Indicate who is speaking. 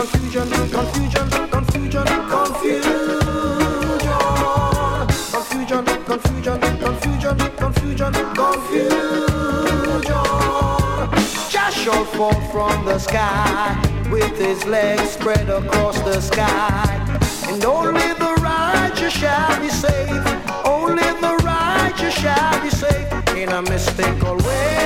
Speaker 1: confusion, confusion, confusion, confusion, confusion, confusion, confusion, confusion, confusion. Jah shall fall from the sky with his legs spread across the sky, and only the righteous shall be saved. Only the righteous shall be saved in a mystical way.